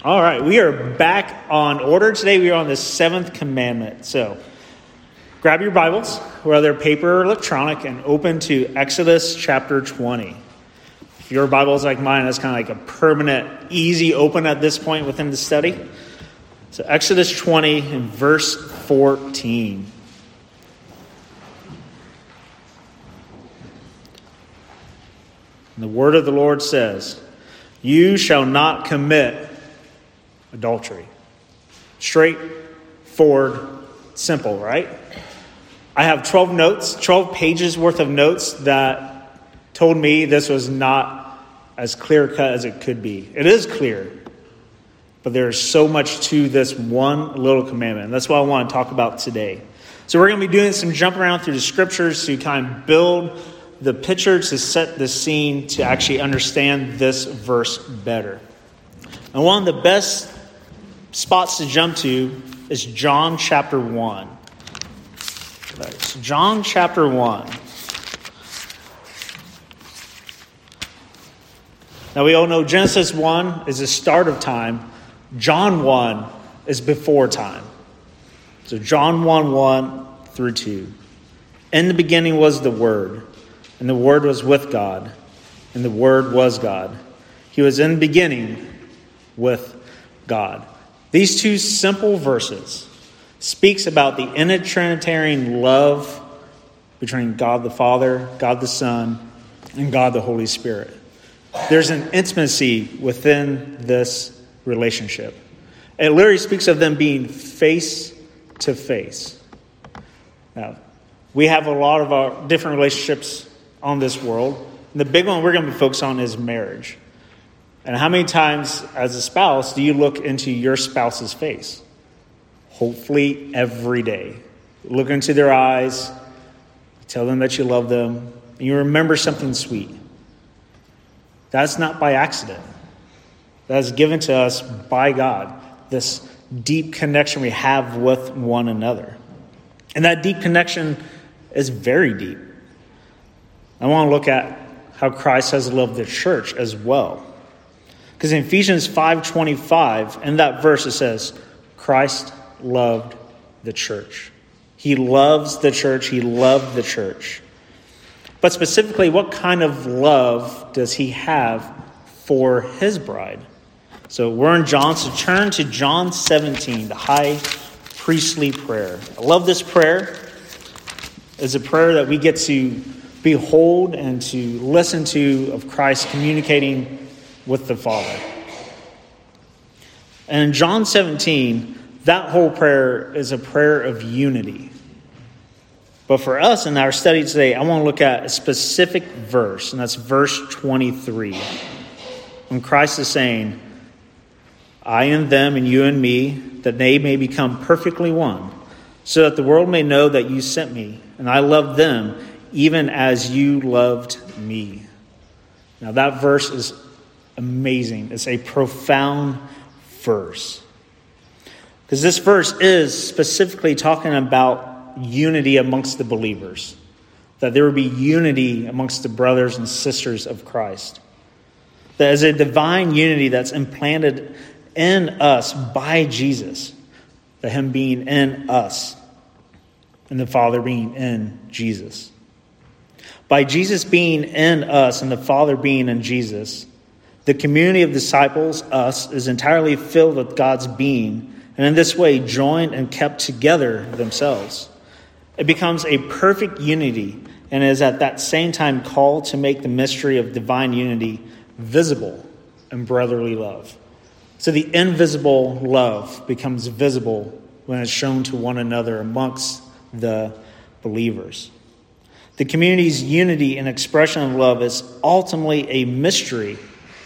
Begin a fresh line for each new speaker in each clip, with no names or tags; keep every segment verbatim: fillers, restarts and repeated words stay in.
All right, we are back on order. Today we are on the seventh commandment. So grab your Bibles, whether paper or electronic, and open to Exodus chapter twenty. If your Bible is like mine, that's kind of like a permanent, easy open at this point within the study. So Exodus twenty and verse fourteen. And the word of the Lord says, "You shall not commit adultery." Straightforward, simple, right? I have twelve notes, twelve pages worth of notes that told me this was not as clear-cut as it could be. It is clear, but there's so much to this one little commandment. And that's what I want to talk about today. So we're going to be doing some jump around through the scriptures to kind of build the picture, to set the scene, to actually understand this verse better. And one of the best spots to jump to is John chapter one. So John chapter one. Now we all know Genesis one is the start of time. John one is before time. So John one, one through two. In the beginning was the Word, and the Word was with God, and the Word was God. He was in the beginning with God. These two simple verses speaks about the intertrinitarian love between God the Father, God the Son, and God the Holy Spirit. There's an intimacy within this relationship. It literally speaks of them being face to face. Now, we have a lot of our different relationships on this world. The big one we're going to be focused on is marriage. And how many times as a spouse do you look into your spouse's face? Hopefully every day. Look into their eyes, tell them that you love them, and you remember something sweet. That's not by accident. That is given to us by God, this deep connection we have with one another. And that deep connection is very deep. I want to look at how Christ has loved the church as well. Because in Ephesians five twenty-five, in that verse it says, Christ loved the church. He loves the church. He loved the church. But specifically, what kind of love does he have for his bride? So we're in John, so turn to John seventeen, the high priestly prayer. I love this prayer. It's a prayer that we get to behold and to listen to of Christ communicating with the Father. And in John seventeen, that whole prayer is a prayer of unity. But for us in our study today, I want to look at a specific verse, and that's verse twenty-three. When Christ is saying, I and them and you and me, that they may become perfectly one, so that the world may know that you sent me, and I loved them, even as you loved me. Now that verse is amazing. It's a profound verse. Because this verse is specifically talking about unity amongst the believers. That there would be unity amongst the brothers and sisters of Christ. That is a divine unity that's implanted in us by Jesus. That him being in us and the Father being in Jesus. By Jesus being in us and the Father being in Jesus, the community of disciples, us, is entirely filled with God's being, and in this way joined and kept together themselves. It becomes a perfect unity and is at that same time called to make the mystery of divine unity visible in brotherly love. So the invisible love becomes visible when it's shown to one another amongst the believers. The community's unity and expression of love is ultimately a mystery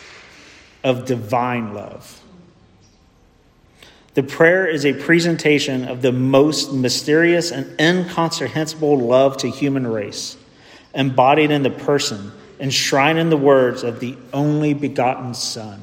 of divine love. The prayer is a presentation of the most mysterious and incomprehensible love to human race, embodied in the person, enshrined in the words of the only begotten Son.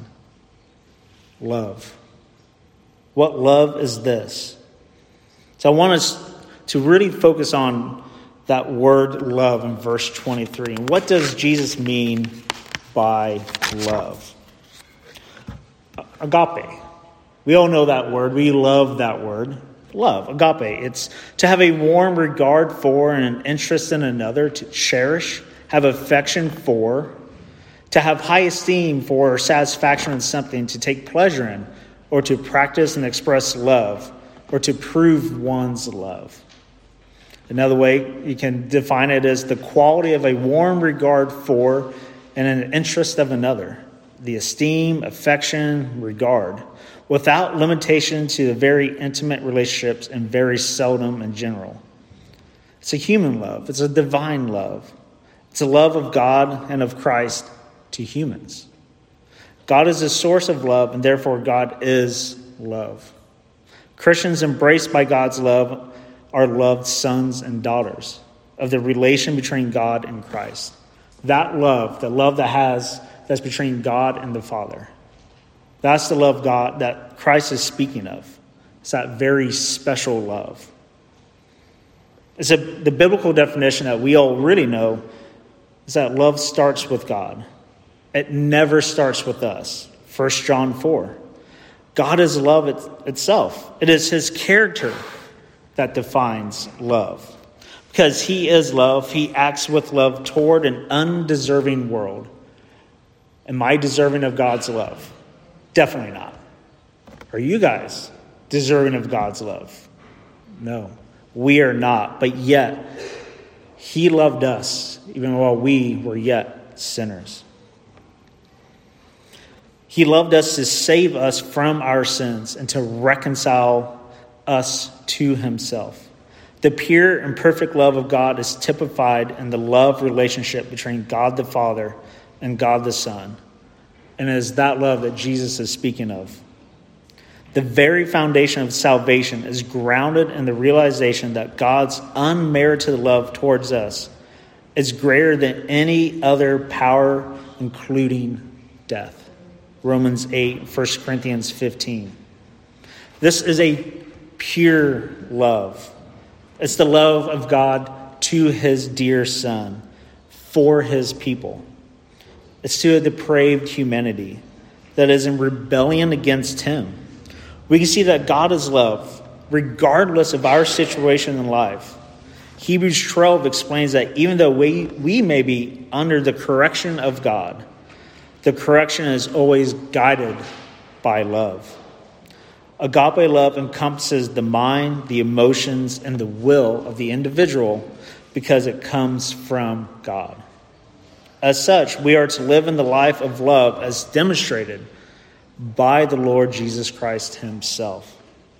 Love. What love is this? So I want us to really focus on that word love in verse twenty-three. And what does Jesus mean by love? Agape. We all know that word. We love that word. Love, agape. It's to have a warm regard for and an interest in another, to cherish, have affection for, to have high esteem for or satisfaction in something, to take pleasure in, or to practice and express love, or to prove one's love. Another way you can define it is the quality of a warm regard for and an interest of another, the esteem, affection, regard, without limitation to the very intimate relationships and very seldom in general. It's a human love. It's a divine love. It's a love of God and of Christ to humans. God is the source of love, and therefore God is love. Christians embraced by God's love are loved sons and daughters of the relation between God and Christ. That love, the love that has that's between God and the Father. That's the love God that Christ is speaking of. It's that very special love. It's a, the biblical definition that we all really know is that love starts with God. It never starts with us. First John four. God is love it, itself. It is his character that defines love. Because he is love, he acts with love toward an undeserving world. Am I deserving of God's love? Definitely not. Are you guys deserving of God's love? No, we are not. But yet, he loved us even while we were yet sinners. He loved us to save us from our sins and to reconcile us to himself. The pure and perfect love of God is typified in the love relationship between God the Father and God the Son. And it is that love that Jesus is speaking of. The very foundation of salvation is grounded in the realization that God's unmerited love towards us is greater than any other power, including death. Romans eight, First Corinthians fifteen. This is a pure love. It's the love of God to his dear Son, for his people. It's to a depraved humanity that is in rebellion against him. We can see that God is love, regardless of our situation in life. Hebrews twelve explains that even though we, we may be under the correction of God, the correction is always guided by love. Agape love encompasses the mind, the emotions, and the will of the individual because it comes from God. As such, we are to live in the life of love as demonstrated by the Lord Jesus Christ himself.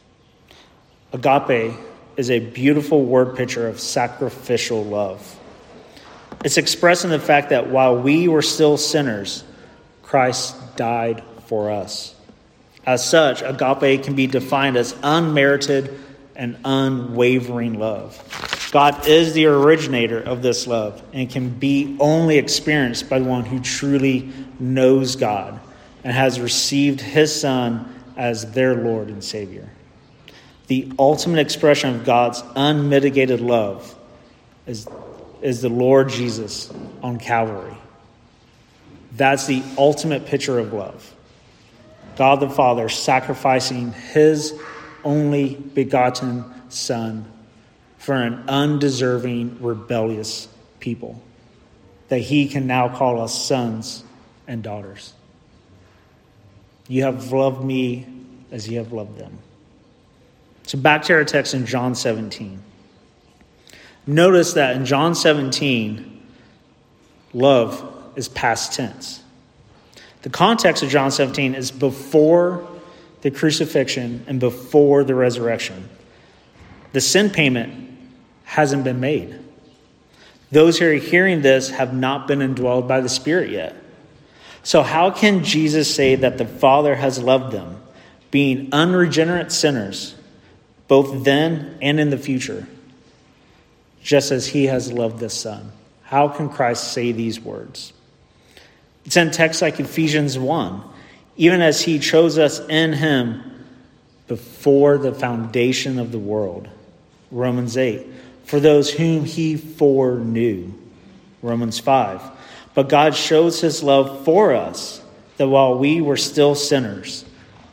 Agape is a beautiful word picture of sacrificial love. It's expressed in the fact that while we were still sinners, Christ died for us. As such, agape can be defined as unmerited and unwavering love. God is the originator of this love and can be only experienced by the one who truly knows God and has received his Son as their Lord and Savior. The ultimate expression of God's unmitigated love is, is the Lord Jesus on Calvary. That's the ultimate picture of love. God the Father sacrificing his only begotten Son for an undeserving, rebellious people, that he can now call us sons and daughters. You have loved me as you have loved them. So back to our text in John seventeen. Notice that in John seventeen, love is past tense. The context of John seventeen is before the crucifixion and before the resurrection. The sin payment hasn't been made. Those who are hearing this have not been indwelled by the Spirit yet. So how can Jesus say that the Father has loved them, being unregenerate sinners, both then and in the future, just as he has loved the Son? How can Christ say these words? It's in texts like Ephesians one. Even as he chose us in him before the foundation of the world. Romans eight. For those whom he foreknew. Romans five. But God shows his love for us, that while we were still sinners,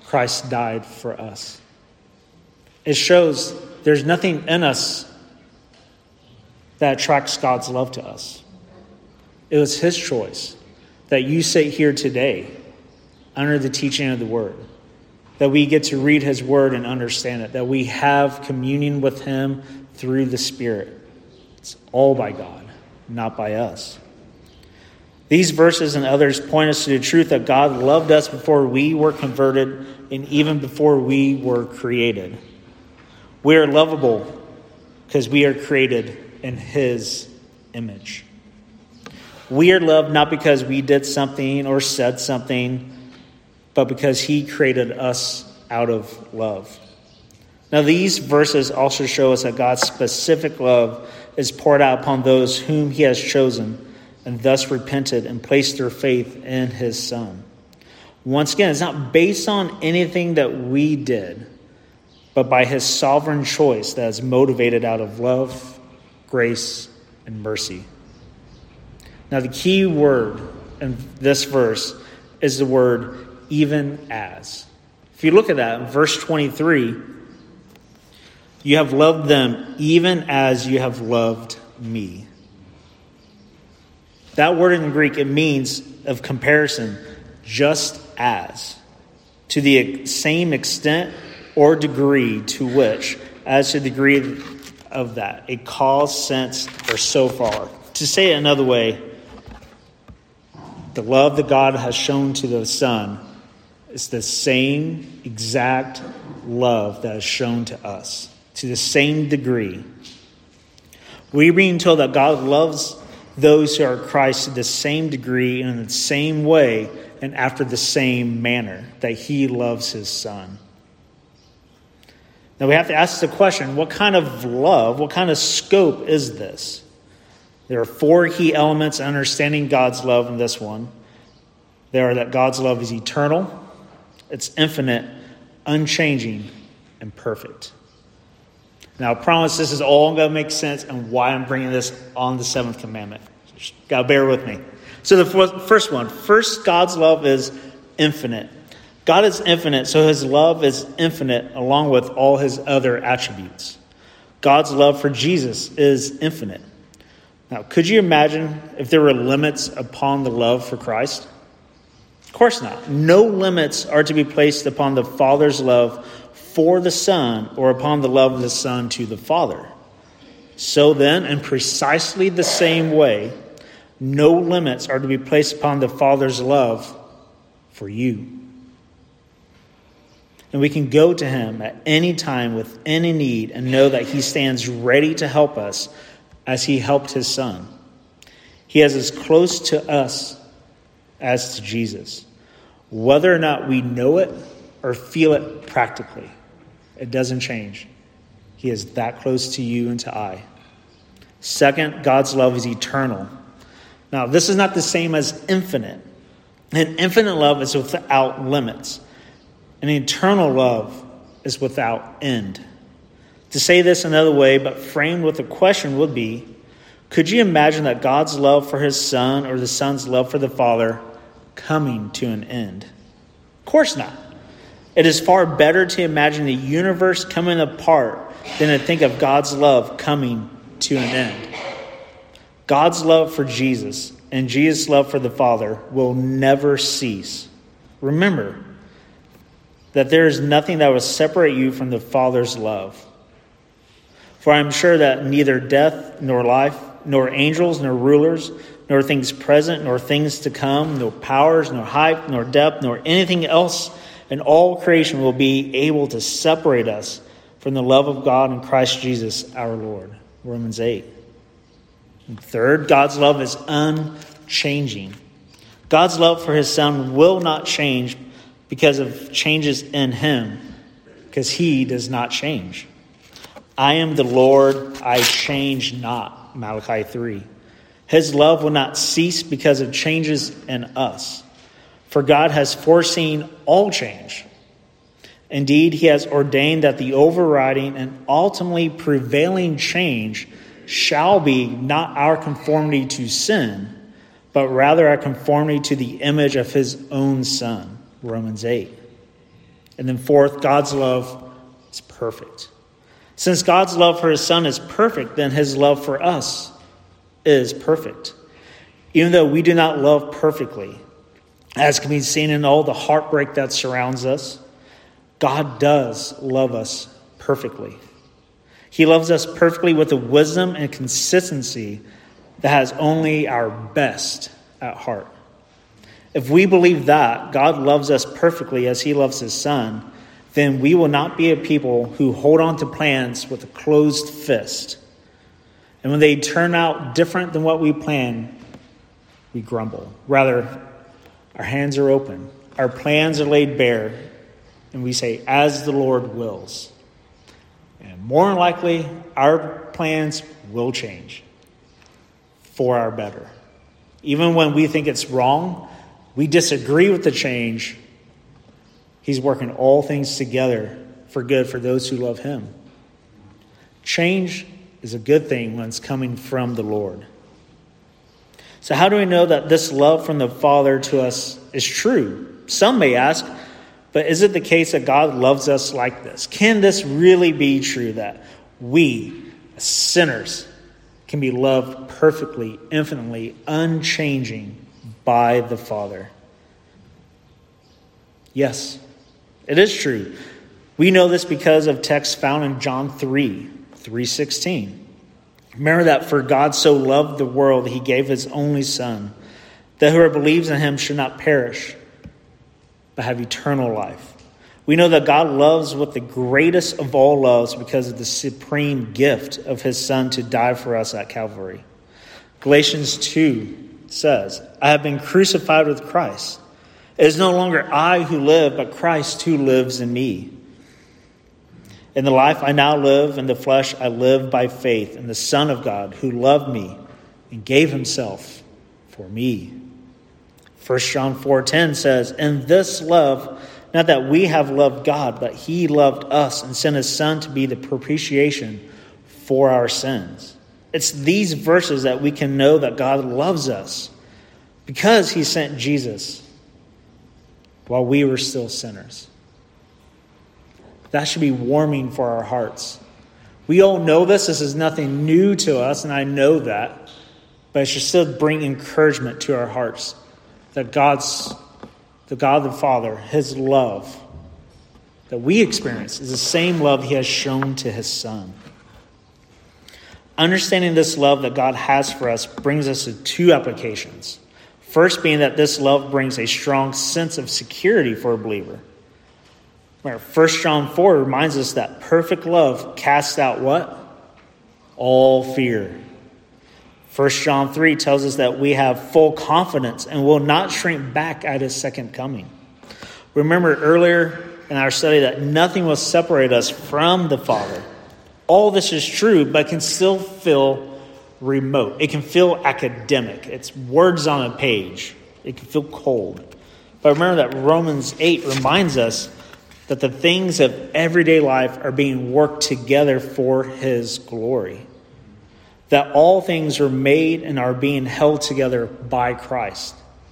Christ died for us. It shows there's nothing in us that attracts God's love to us. It was his choice that you sit here today under the teaching of the word, that we get to read his word and understand it, that we have communion with him through the Spirit. It's all by God, not by us. These verses and others point us to the truth that God loved us before we were converted and even before we were created. We are lovable because we are created in his image. We are loved not because we did something or said something, but because he created us out of love. Now, these verses also show us that God's specific love is poured out upon those whom he has chosen and thus repented and placed their faith in his Son. Once again, it's not based on anything that we did, but by his sovereign choice that is motivated out of love, grace, and mercy. Now, the key word in this verse is the word even as. If you look at that, in verse twenty-three, you have loved them even as you have loved me. That word in the Greek, it means of comparison, just as, to the same extent or degree to which, as to the degree of that, a cause, sense, or so far. To say it another way, the love that God has shown to the Son is the same exact love that is shown to us, to the same degree. We're being told that God loves those who are Christ to the same degree and in the same way and after the same manner that he loves his Son. Now we have to ask the question, what kind of love, what kind of scope is this? There are four key elements in understanding God's love in this one. There are that God's love is eternal, it's infinite, unchanging, and perfect. Now, I promise this is all going to make sense and why I'm bringing this on the seventh commandment. Just got to bear with me. So the first one, first, God's love is infinite. God is infinite, so his love is infinite along with all his other attributes. God's love for Jesus is infinite. Now, could you imagine if there were limits upon the love for Christ? Of course not. No limits are to be placed upon the Father's love for the Son or upon the love of the Son to the Father. So then, in precisely the same way, no limits are to be placed upon the Father's love for you. And we can go to him at any time with any need and know that he stands ready to help us as he helped his Son. He is as close to us as to Jesus. Whether or not we know it or feel it practically, it doesn't change. He is that close to you and to I. Second, God's love is eternal. Now, this is not the same as infinite. An infinite love is without limits. An eternal love is without end. To say this another way, but framed with a question, would be, could you imagine that God's love for his Son or the Son's love for the Father coming to an end? Of course not. It is far better to imagine the universe coming apart than to think of God's love coming to an end. God's love for Jesus and Jesus' love for the Father will never cease. Remember that there is nothing that will separate you from the Father's love. For I am sure that neither death nor life, nor angels, nor rulers, nor things present, nor things to come, nor powers, nor height, nor depth, nor anything else in all creation will be able to separate us from the love of God in Christ Jesus our Lord. Romans eight. And third, God's love is unchanging. God's love for his Son will not change because of changes in him, because he does not change. I am the Lord, I change not, Malachi three. His love will not cease because of changes in us. For God has foreseen all change. Indeed, he has ordained that the overriding and ultimately prevailing change shall be not our conformity to sin, but rather our conformity to the image of his own Son. Romans eight. And then fourth, God's love is perfect. Since God's love for his Son is perfect, then his love for us is perfect. Even though we do not love perfectly, as can be seen in all the heartbreak that surrounds us, God does love us perfectly. He loves us perfectly with a wisdom and consistency that has only our best at heart. If we believe that God loves us perfectly as he loves his Son, then we will not be a people who hold on to plans with a closed fist. And when they turn out different than what we planned, we grumble. Rather, our hands are open, our plans are laid bare, and we say, as the Lord wills. And more than likely, our plans will change for our better. Even when we think it's wrong, we disagree with the change, he's working all things together for good for those who love him. Change is a good thing when it's coming from the Lord. So how do we know that this love from the Father to us is true? Some may ask, but is it the case that God loves us like this? Can this really be true that we, as sinners, can be loved perfectly, infinitely, unchanging by the Father? Yes, it is true. We know this because of texts found in John three, three sixteen. Remember that for God so loved the world, he gave his only Son, that whoever believes in him should not perish, but have eternal life. We know that God loves with the greatest of all loves because of the supreme gift of his Son to die for us at Calvary. Galatians two says, I have been crucified with Christ. It is no longer I who live, but Christ who lives in me. In the life I now live in the flesh, I live by faith in the Son of God who loved me and gave himself for me. First John four ten says, in this love, not that we have loved God, but he loved us and sent his Son to be the propitiation for our sins. It's these verses that we can know that God loves us because he sent Jesus while we were still sinners. That should be warming for our hearts. We all know this. This is nothing new to us, and I know that. But it should still bring encouragement to our hearts that God's, the God the Father, his love that we experience is the same love he has shown to his Son. Understanding this love that God has for us brings us to two applications. First being that this love brings a strong sense of security for a believer. First John four reminds us that perfect love casts out what? All fear. First John three tells us that we have full confidence and will not shrink back at his second coming. Remember earlier in our study that nothing will separate us from the Father. All this is true, but can still feel remote. It can feel academic. It's words on a page. It can feel cold. But remember that Romans eight reminds us that the things of everyday life are being worked together for his glory. That all things are made and are being held together by Christ.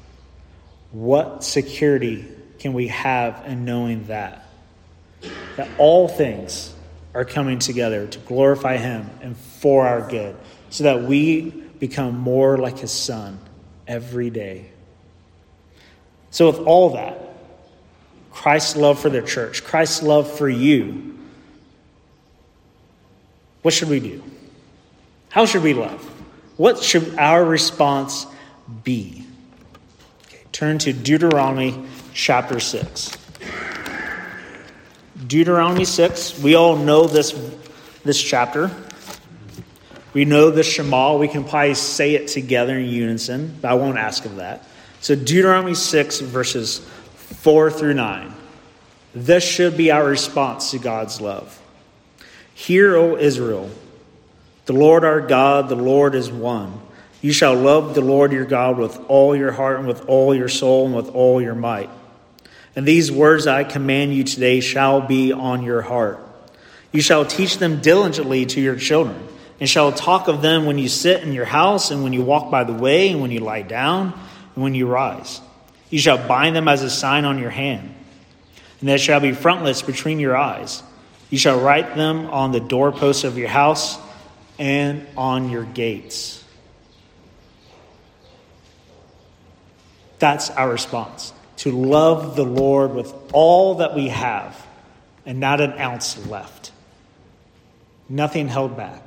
What security can we have in knowing that? That all things are coming together to glorify him and for our good, so that we become more like his Son every day. So with all that, Christ's love for the church, Christ's love for you, what should we do? How should we love? What should our response be? Okay, turn to Deuteronomy chapter six. Deuteronomy six, we all know this, this chapter. We know the Shema. We can probably say it together in unison, but I won't ask of that. So Deuteronomy six, verses four through nine. This should be our response to God's love. Hear, O Israel, the Lord our God, the Lord is one. You shall love the Lord your God with all your heart and with all your soul and with all your might. And these words I command you today shall be on your heart. You shall teach them diligently to your children, and shall talk of them when you sit in your house, and when you walk by the way, and when you lie down, and when you rise. You shall bind them as a sign on your hand, and they shall be frontlets between your eyes. You shall write them on the doorposts of your house and on your gates. That's our response. To love the Lord with all that we have and not an ounce left. Nothing held back.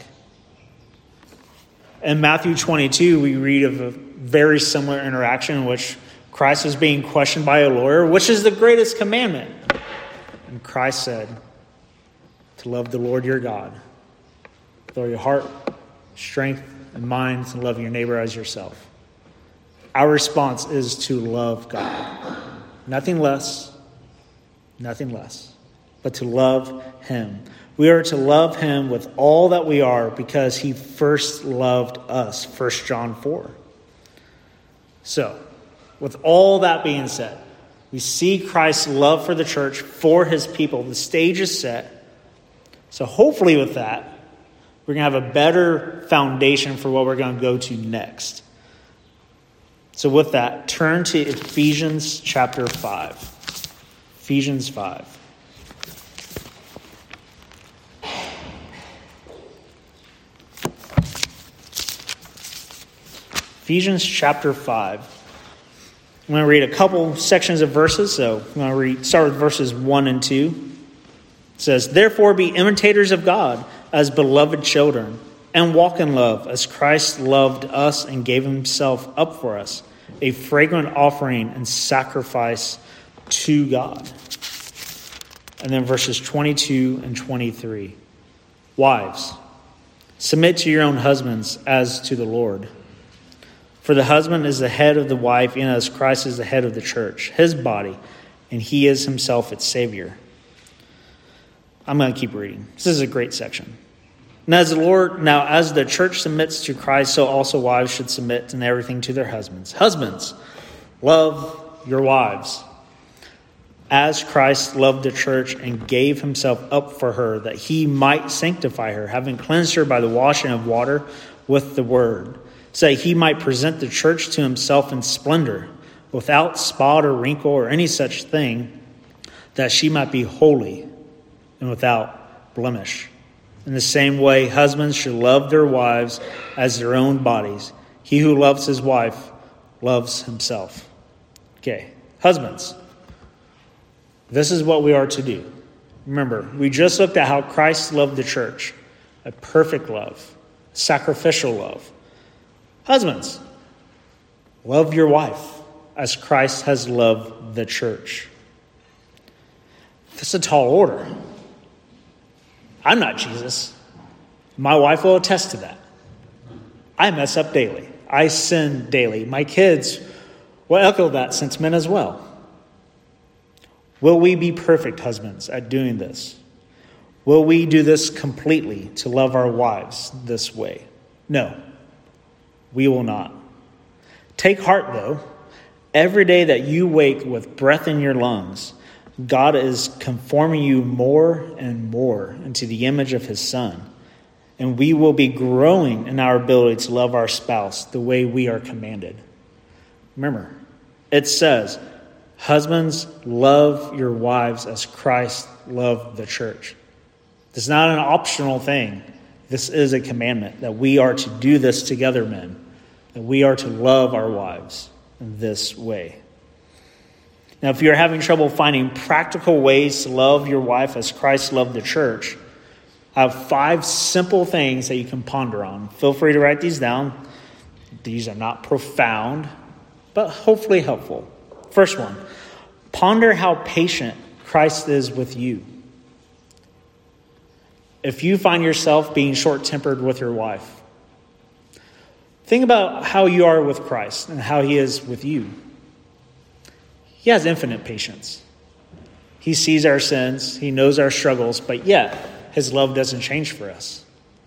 In Matthew twenty-two, we read of a very similar interaction in which Christ was being questioned by a lawyer, which is the greatest commandment? And Christ said, to love the Lord your God with all your heart, strength, and mind, and love your neighbor as yourself. Our response is to love God. Nothing less, nothing less, but to love him. We are to love him with all that we are because he first loved us, First John four. So, with all that being said, we see Christ's love for the church, for his people. The stage is set. So hopefully with that, we're going to have a better foundation for what we're going to go to next. So with that, turn to Ephesians chapter five. Ephesians five. Ephesians chapter five. I'm going to read a couple sections of verses. So I'm going to read, start with verses one and two. It says, therefore be imitators of God as beloved children, and walk in love as Christ loved us and gave himself up for us, a fragrant offering and sacrifice to God. And then verses twenty-two and twenty-three. Wives, submit to your own husbands as to the Lord. For the husband is the head of the wife, and as Christ is the head of the church, his body, and he is himself its Savior. I'm going to keep reading. This is a great section. Now as the Lord, now as the church submits to Christ, so also wives should submit in everything to their husbands. Husbands, love your wives, as Christ loved the church and gave himself up for her, that he might sanctify her, having cleansed her by the washing of water with the word, so that he might present the church to himself in splendor, without spot or wrinkle or any such thing, that she might be holy and without blemish. In the same way, husbands should love their wives as their own bodies. He who loves his wife loves himself. Okay, husbands, this is what we are to do. Remember, we just looked at how Christ loved the church, a perfect love, sacrificial love. Husbands, love your wife as Christ has loved the church. That's a tall order. I'm not Jesus. My wife will attest to that. I mess up daily. I sin daily. My kids will echo that sentiment as well. Will we be perfect husbands at doing this? Will we do this completely to love our wives this way? No, we will not. Take heart, though. Every day that you wake with breath in your lungs, God is conforming you more and more into the image of his Son. And we will be growing in our ability to love our spouse the way we are commanded. Remember, it says, husbands, love your wives as Christ loved the church. This is not an optional thing. This is a commandment that we are to do this together, men. That we are to love our wives in this way. Now, if you're having trouble finding practical ways to love your wife as Christ loved the church, I have five simple things that you can ponder on. Feel free to write these down. These are not profound, but hopefully helpful. First one, ponder how patient Christ is with you. If you find yourself being short-tempered with your wife, think about how you are with Christ and how he is with you. He has infinite patience. He sees our sins. He knows our struggles, but yet his love doesn't change for us.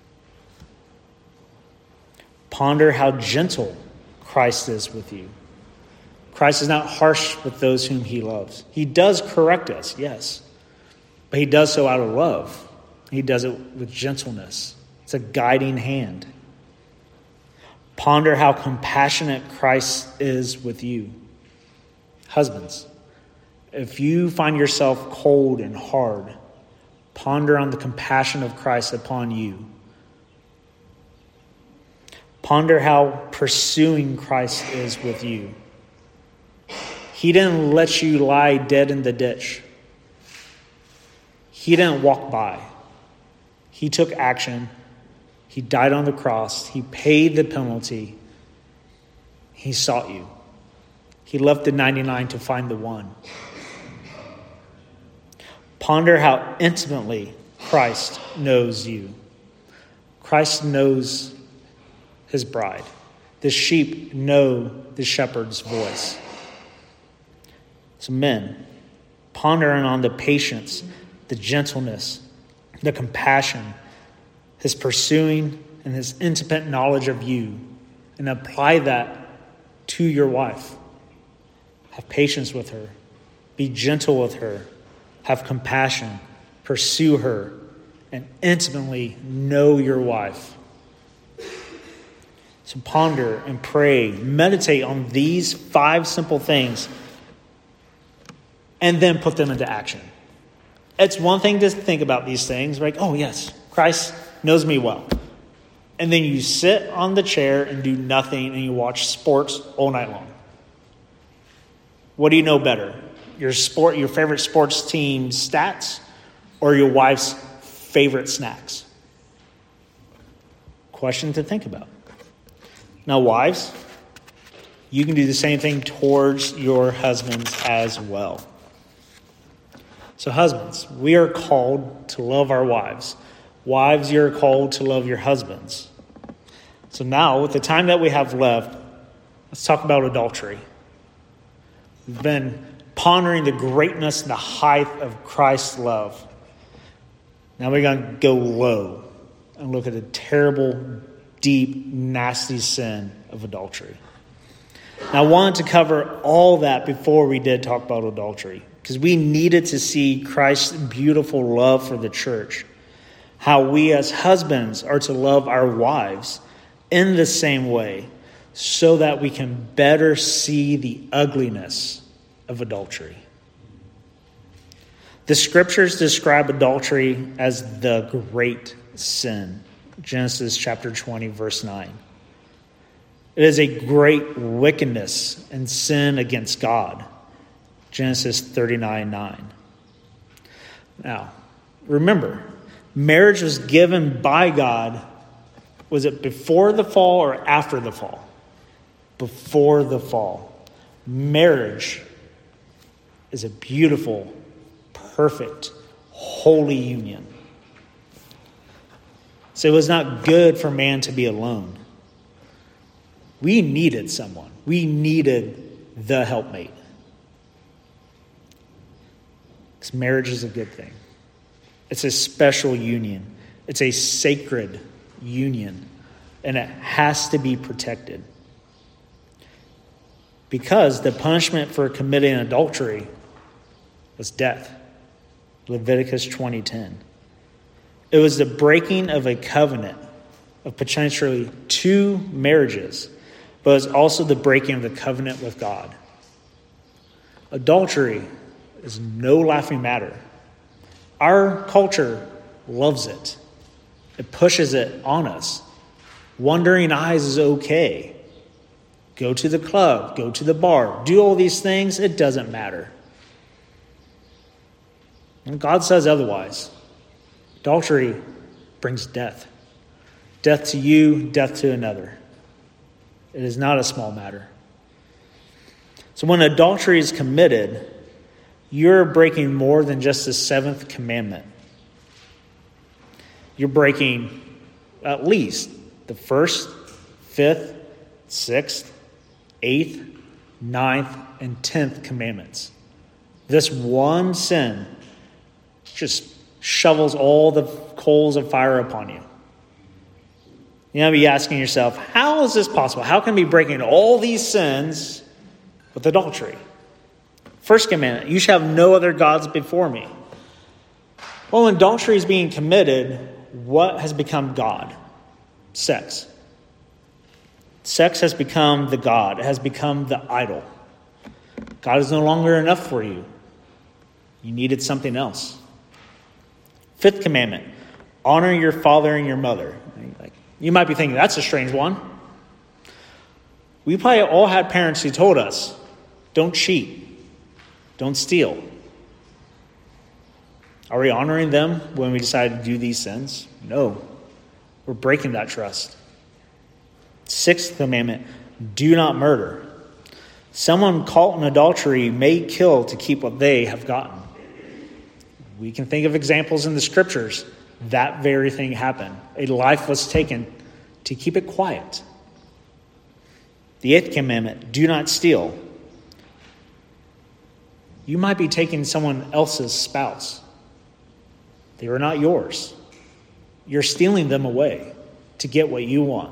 Ponder how gentle Christ is with you. Christ is not harsh with those whom he loves. He does correct us, yes, but he does so out of love. He does it with gentleness. It's a guiding hand. Ponder how compassionate Christ is with you. Husbands, If you find yourself cold and hard, ponder on the compassion of Christ upon you. Ponder how pursuing Christ is with you. He didn't let you lie dead in the ditch. He didn't walk by. He took action. He died on the cross. He paid the penalty. He sought you. He left the ninety-nine to find the one. Ponder how intimately Christ knows you. Christ knows his bride. The sheep know the shepherd's voice. So men, pondering on the patience, the gentleness, the compassion, his pursuing and his intimate knowledge of you, and apply that to your wife. Have patience with her. Be gentle with her. Have compassion. Pursue her. And intimately know your wife. So ponder and pray. Meditate on these five simple things. And then put them into action. It's one thing to think about these things. Like, oh yes, Christ knows me well. And then you sit on the chair and do nothing and you watch sports all night long. What do you know better? Your sport, your favorite sports team stats or your wife's favorite snacks? Question to think about. Now, wives, you can do the same thing towards your husbands as well. So husbands, we are called to love our wives. Wives, you're called to love your husbands. So now, with the time that we have left, let's talk about adultery. We've been pondering the greatness and the height of Christ's love. Now we're going to go low and look at the terrible, deep, nasty sin of adultery. Now I wanted to cover all that before we did talk about adultery, because we needed to see Christ's beautiful love for the church. How we as husbands are to love our wives in the same way, so that we can better see the ugliness of adultery. The scriptures describe adultery as the great sin. Genesis chapter twenty, verse nine. It is a great wickedness and sin against God. Genesis thirty-nine, nine. Now, remember, marriage was given by God. Was it before the fall or after the fall? Before the fall. Marriage is a beautiful, perfect, holy union. So it was not good for man to be alone. We needed someone. We needed the helpmate. Because marriage is a good thing. It's a special union. It's a sacred union. And it has to be protected. Because the punishment for committing adultery was death. Leviticus twenty ten. It was the breaking of a covenant of potentially two marriages, but it was also the breaking of the covenant with God. Adultery is no laughing matter. Our culture loves it. It pushes it on us. Wandering eyes is okay. Go to the club, go to the bar, do all these things, it doesn't matter. And God says otherwise. Adultery brings death. Death to you, death to another. It is not a small matter. So when adultery is committed, you're breaking more than just the seventh commandment. You're breaking at least the first, fifth, sixth, eighth, ninth, and tenth commandments. This one sin just shovels all the coals of fire upon you. You know, be asking yourself, how is this possible? How can we be breaking all these sins with adultery? First commandment, you shall have no other gods before me. Well, when adultery is being committed, what has become God? Sex. Sex has become the God. It has become the idol. God is no longer enough for you. You needed something else. Fifth commandment, honor your father and your mother. You might be thinking, that's a strange one. We probably all had parents who told us, don't cheat, don't steal. Are we honoring them when we decide to do these sins? No. We're breaking that trust. Sixth commandment, do not murder. Someone caught in adultery may kill to keep what they have gotten. We can think of examples in the scriptures. That very thing happened. A life was taken to keep it quiet. The eighth commandment, do not steal. You might be taking someone else's spouse. They were not yours. You're stealing them away to get what you want.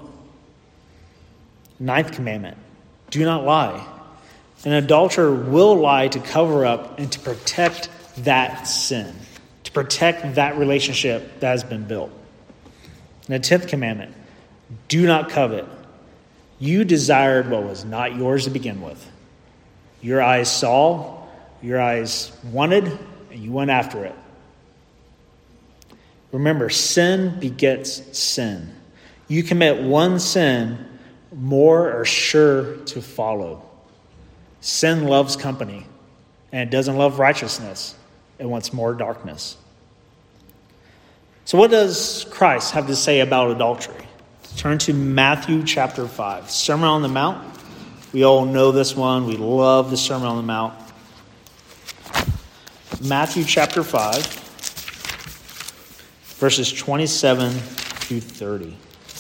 Ninth commandment, do not lie. An adulterer will lie to cover up and to protect that sin, to protect that relationship that has been built. And the tenth commandment, do not covet. You desired what was not yours to begin with. Your eyes saw, your eyes wanted, and you went after it. Remember, sin begets sin. You commit one sin, more are sure to follow. Sin loves company, and it doesn't love righteousness. It wants more darkness. So what does Christ have to say about adultery? Turn to Matthew chapter five, Sermon on the Mount. We all know this one. We love the Sermon on the Mount. Matthew chapter five, verses twenty-seven through thirty.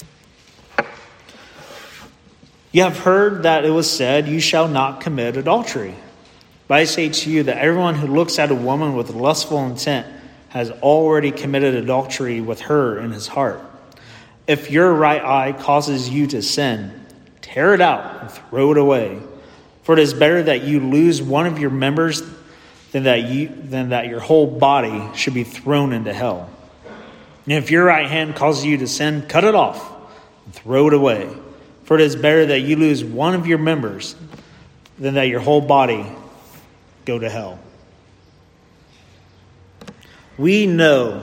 You have heard that it was said, you shall not commit adultery. But I say to you that everyone who looks at a woman with lustful intent has already committed adultery with her in his heart. If your right eye causes you to sin, tear it out and throw it away. For it is better that you lose one of your members than that you than that your whole body should be thrown into hell. And if your right hand causes you to sin, cut it off and throw it away. For it is better that you lose one of your members than that your whole body go to hell. We know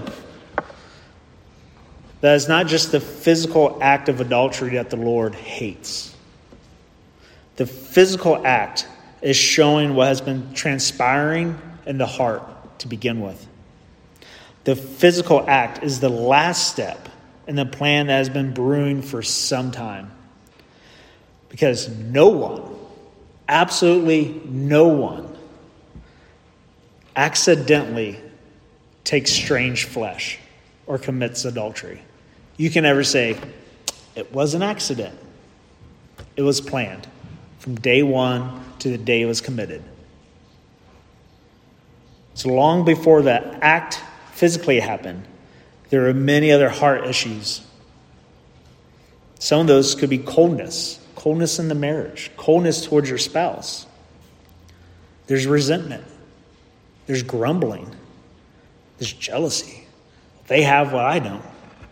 that it's not just the physical act of adultery that the Lord hates. The physical act is showing what has been transpiring in the heart to begin with. The physical act is the last step in the plan that has been brewing for some time. Because no one, absolutely no one, accidentally takes strange flesh or commits adultery. You can never say, it was an accident. It was planned from day one to the day it was committed. So long before that act physically happened, there are many other heart issues. Some of those could be coldness. Coldness in the marriage. Coldness towards your spouse. There's resentment. There's grumbling. There's jealousy. They have what I don't.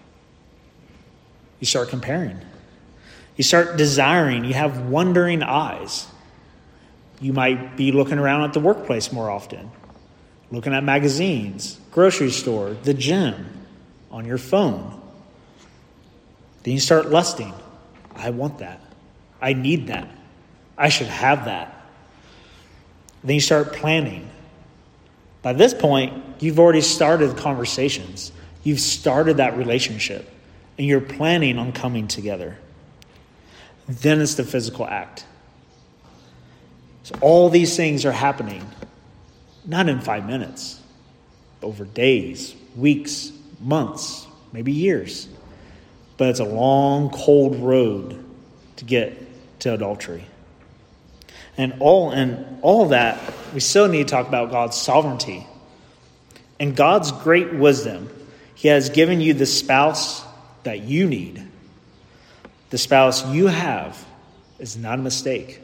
You start comparing. You start desiring. You have wondering eyes. You might be looking around at the workplace more often. Looking at magazines, grocery store, the gym, on your phone. Then you start lusting. I want that. I need that. I should have that. Then you start planning. By this point, you've already started conversations. You've started that relationship. And you're planning on coming together. Then it's the physical act. So all these things are happening, not in five minutes, but over days, weeks, months, maybe years. But it's a long, cold road to get to adultery. And all in all that, we still need to talk about God's sovereignty. And God's great wisdom, He has given you the spouse that you need. The spouse you have is not a mistake.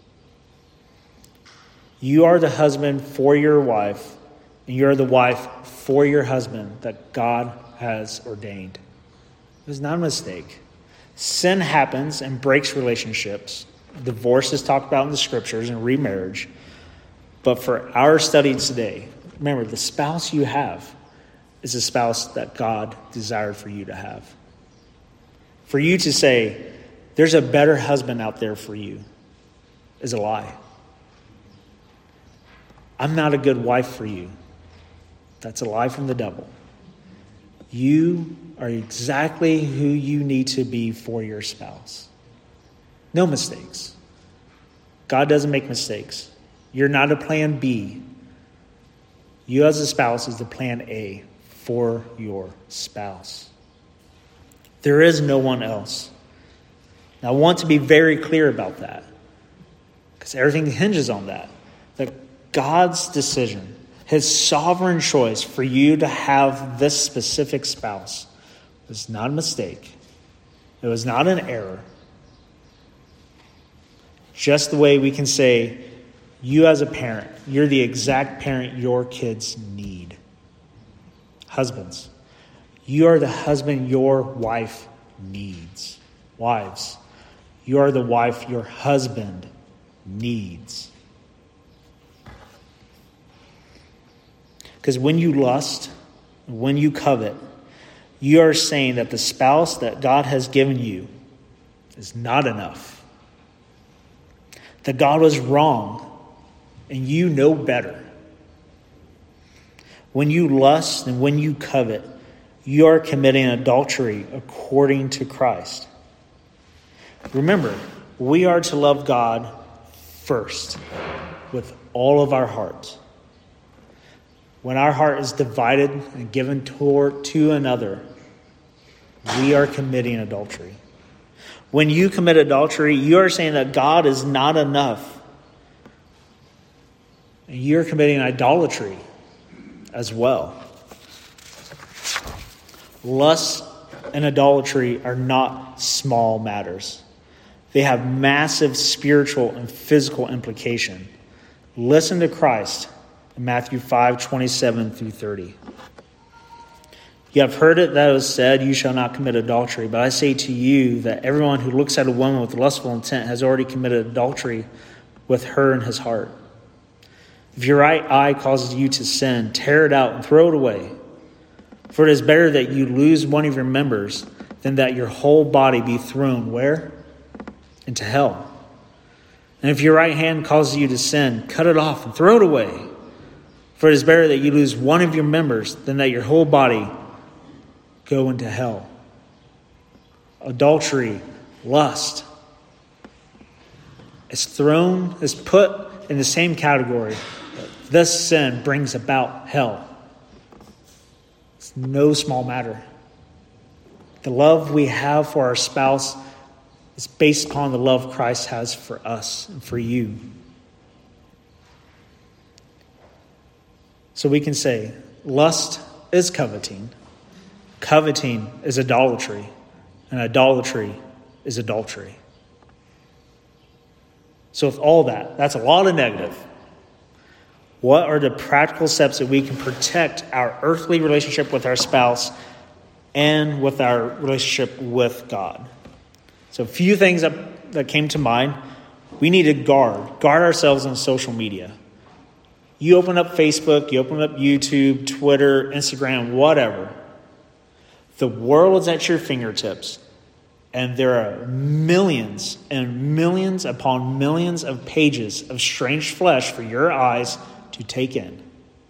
You are the husband for your wife, and you are the wife for your husband that God has ordained. It was not a mistake. Sin happens and breaks relationships. Divorce is talked about in the scriptures and remarriage. But for our study today, remember, the spouse you have is a spouse that God desired for you to have. For you to say, there's a better husband out there for you, is a lie. I'm not a good wife for you. That's a lie from the devil. You are exactly who you need to be for your spouse. No mistakes. God doesn't make mistakes. You're not a plan B. You as a spouse is the plan A for your spouse. There is no one else. Now, I want to be very clear about that, because everything hinges on that. That God's decision, his sovereign choice for you to have this specific spouse was not a mistake. It was not an error. Just the way we can say, you as a parent, you're the exact parent your kids need. Husbands, you are the husband your wife needs. Wives, you are the wife your husband needs. Because when you lust, when you covet, you are saying that the spouse that God has given you is not enough. That God was wrong, and you know better. When you lust and when you covet, you are committing adultery according to Christ. Remember, we are to love God first with all of our heart. When our heart is divided and given toward to another, we are committing adultery. When you commit adultery, you are saying that God is not enough. And you're committing idolatry as well. Lust and idolatry are not small matters. They have massive spiritual and physical implication. Listen to Christ in Matthew five, twenty-seven through thirty. You have heard it that it was said, you shall not commit adultery. But I say to you that everyone who looks at a woman with lustful intent has already committed adultery with her in his heart. If your right eye causes you to sin, tear it out and throw it away. For it is better that you lose one of your members than that your whole body be thrown where? Into hell. And if your right hand causes you to sin, cut it off and throw it away. For it is better that you lose one of your members than that your whole body go into hell. Adultery, lust, is thrown, is put in the same category. This sin brings about hell. It's no small matter. The love we have for our spouse is based upon the love Christ has for us and for you. So we can say, lust is coveting. Coveting is idolatry. And idolatry is adultery. So with all that, that's a lot of negative. What are the practical steps that we can protect our earthly relationship with our spouse and with our relationship with God? So a few things that, that came to mind. We need to guard. Guard ourselves on social media. You open up Facebook, you open up YouTube, Twitter, Instagram, whatever. The world is at your fingertips. And there are millions and millions upon millions of pages of strange flesh for your eyes to take in.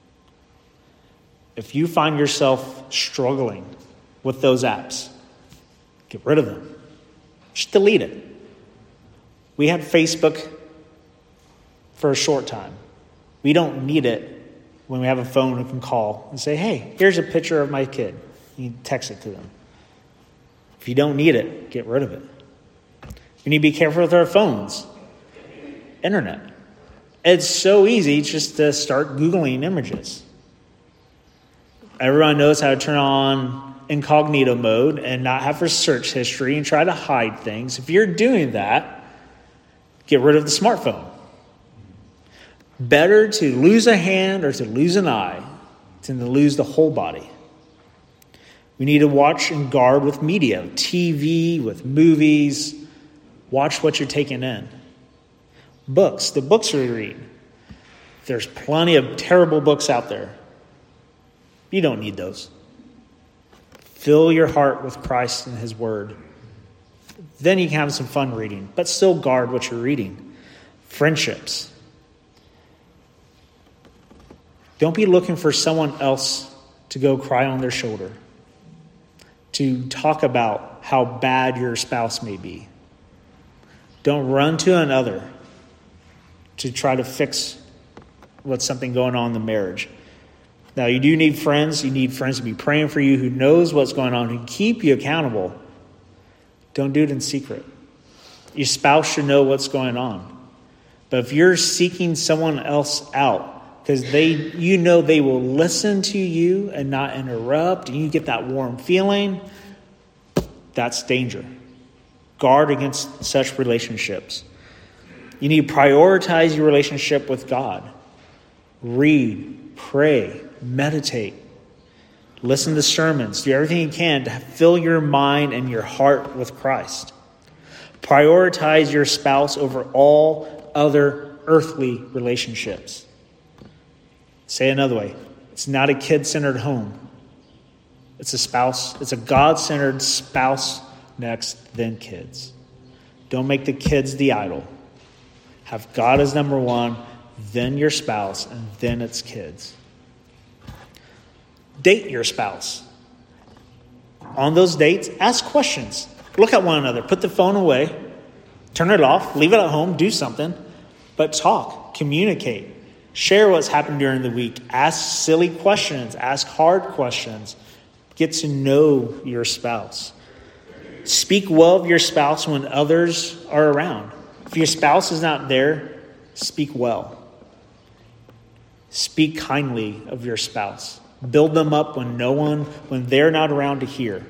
If you find yourself struggling with those apps, get rid of them. Just delete it. We had Facebook for a short time. We don't need it when we have a phone and can call and say, hey, here's a picture of my kid. You text it to them. If you don't need it, get rid of it. We need to be careful with our phones. Internet. It's so easy just to start Googling images. Everyone knows how to turn on incognito mode and not have a search history and try to hide things. If you're doing that, get rid of the smartphone. Better to lose a hand or to lose an eye than to lose the whole body. We need to watch and guard with media, T V, with movies. Watch what you're taking in. Books, the books we read. There's plenty of terrible books out there. You don't need those. Fill your heart with Christ and his word. Then you can have some fun reading, but still guard what you're reading. Friendships. Don't be looking for someone else to go cry on their shoulder, to talk about how bad your spouse may be. Don't run to another to try to fix what's something going on in the marriage. Now, you do need friends. You need friends to be praying for you, who knows what's going on, who keep you accountable. Don't do it in secret. Your spouse should know what's going on. But if you're seeking someone else out, because they, you know they will listen to you and not interrupt, and you get that warm feeling, that's danger. Guard against such relationships. You need to prioritize your relationship with God. Read, pray, meditate. Listen to sermons. Do everything you can to fill your mind and your heart with Christ. Prioritize your spouse over all other earthly relationships. Say it another way. It's not a kid-centered home. It's a spouse. It's a God-centered spouse next, then kids. Don't make the kids the idol. Have God as number one, then your spouse, and then it's kids. Date your spouse. On those dates, ask questions. Look at one another. Put the phone away. Turn it off. Leave it at home. Do something. But talk. Communicate. Share what's happened during the week. Ask silly questions. Ask hard questions. Get to know your spouse. Speak well of your spouse when others are around. If your spouse is not there, speak well. Speak kindly of your spouse. Build them up when no one, when they're not around to hear.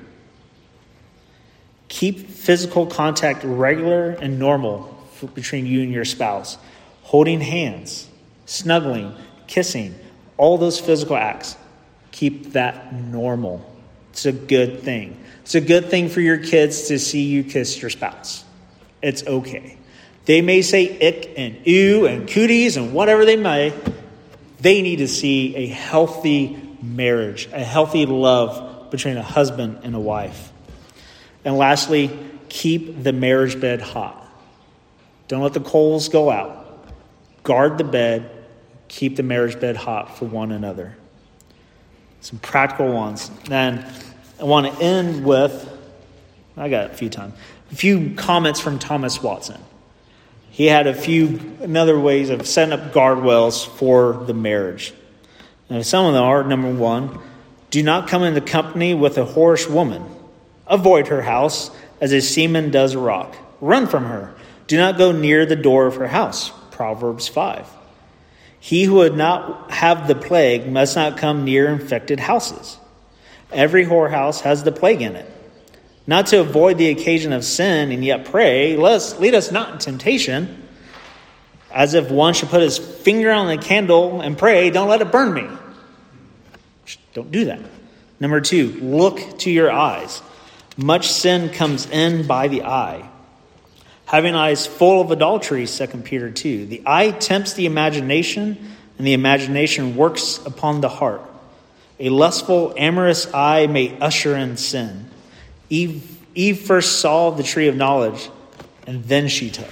Keep physical contact regular and normal for, between you and your spouse. Holding hands, snuggling, kissing, all those physical acts. Keep that normal. It's a good thing. It's a good thing for your kids to see you kiss your spouse. It's okay. They may say ick and ew and cooties and whatever they may. They need to see a healthy marriage, a healthy love between a husband and a wife. And lastly, keep the marriage bed hot. Don't let the coals go out. Guard the bed. Keep the marriage bed hot for one another. Some practical ones. Then I want to end with, I got a few times, a few comments from Thomas Watson. He had a few another ways of setting up guardrails for the marriage. And some of them are, number one, do not come into company with a whorish woman. Avoid her house as a seaman does a rock. Run from her. Do not go near the door of her house. Proverbs five. He who would not have the plague must not come near infected houses. Every whorehouse has the plague in it. Not to avoid the occasion of sin and yet pray, let us, lead us not in temptation, as if one should put his finger on the candle and pray, don't let it burn me. Don't do that. Number two, look to your eyes. Much sin comes in by the eye. Having eyes full of adultery, Second Peter two. The eye tempts the imagination, and the imagination works upon the heart. A lustful, amorous eye may usher in sin. Eve, Eve first saw the tree of knowledge, and then she took.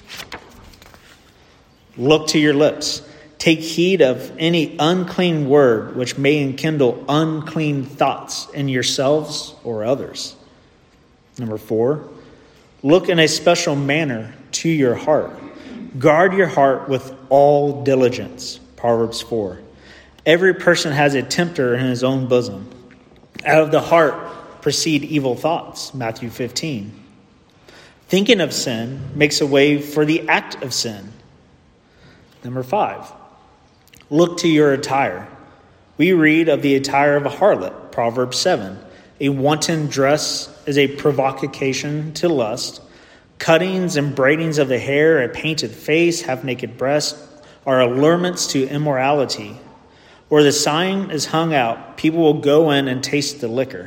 Look to your lips. Take heed of any unclean word which may enkindle unclean thoughts in yourselves or others. Number four, look in a special manner to your heart. Guard your heart with all diligence. Proverbs four. Every person has a tempter in his own bosom. Out of the heart proceed evil thoughts. Matthew fifteen. Thinking of sin makes a way for the act of sin. Number five, look to your attire. We read of the attire of a harlot. Proverbs seven. A wanton dress is a provocation to lust. Cuttings and braidings of the hair, a painted face, half-naked breast, are allurements to immorality. Where the sign is hung out, people will go in and taste the liquor.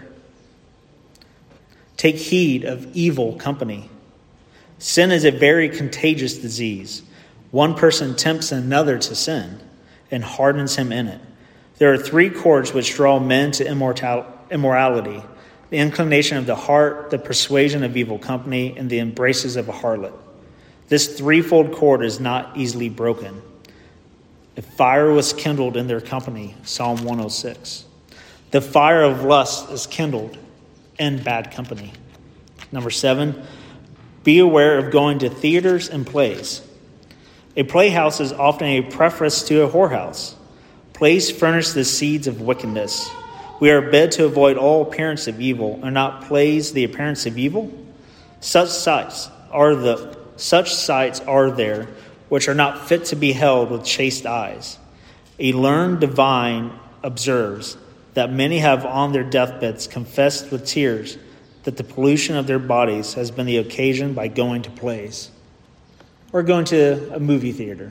Take heed of evil company. Sin is a very contagious disease. One person tempts another to sin and hardens him in it. There are three cords which draw men to immortal- immorality, the inclination of the heart, the persuasion of evil company, and the embraces of a harlot. This threefold cord is not easily broken. A fire was kindled in their company, Psalm one oh six. The fire of lust is kindled in bad company. Number seven, be aware of going to theaters and plays. A playhouse is often a preface to a whorehouse. Plays furnish the seeds of wickedness. We are bid to avoid all appearance of evil. Are not plays the appearance of evil? Such sights are the such sights are there which are not fit to be held with chaste eyes. A learned divine observes that many have on their deathbeds confessed with tears that the pollution of their bodies has been the occasion by going to plays or going to a movie theater.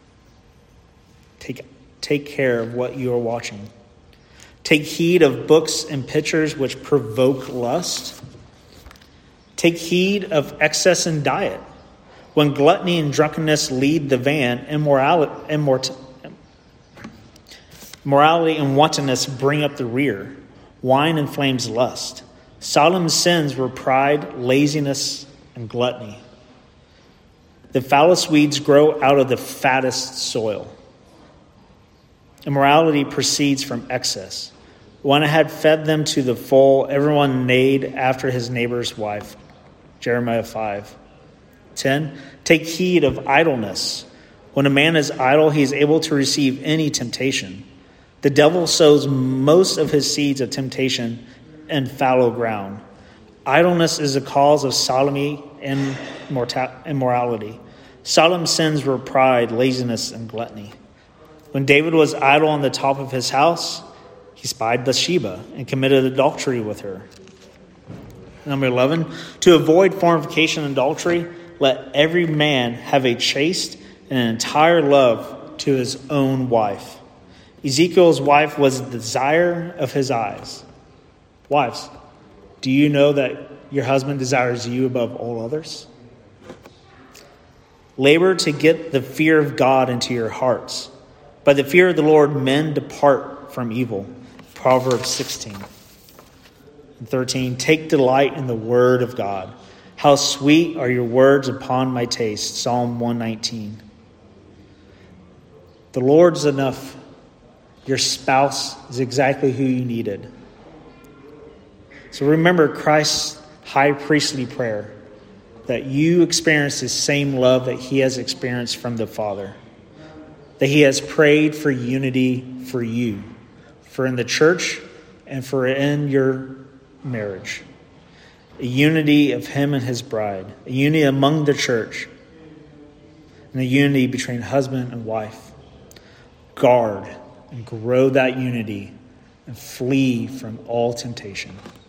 Take, take care of what you are watching. Take heed of books and pictures which provoke lust. Take heed of excess in diet. When gluttony and drunkenness lead the van, immorality, immort, morality and wantonness bring up the rear. Wine inflames lust. Sodom's sins were pride, laziness, and gluttony. The foulest weeds grow out of the fattest soil. Immorality proceeds from excess. When I had fed them to the full, everyone neighed after his neighbor's wife. Jeremiah five. ten. Take heed of idleness. When a man is idle, he is able to receive any temptation. The devil sows most of his seeds of temptation in fallow ground. Idleness is a cause of sodomy and immorality. Sodom's sins were pride, laziness, and gluttony. When David was idle on the top of his house, he spied Bathsheba and committed adultery with her. Number eleven, to avoid fornication and adultery, let every man have a chaste and an entire love to his own wife. Ezekiel's wife was the desire of his eyes. Wives, do you know that your husband desires you above all others? Labor to get the fear of God into your hearts. By the fear of the Lord, men depart from evil. Proverbs sixteen. And thirteen, take delight in the word of God. How sweet are your words upon my taste. Psalm one nineteen. The Lord's enough. Your spouse is exactly who you needed. So remember Christ's high priestly prayer, that you experience the same love that he has experienced from the Father. That he has prayed for unity for you, for in the church and for in your marriage. A unity of him and his bride, a unity among the church, and a unity between husband and wife. Guard and grow that unity and flee from all temptation.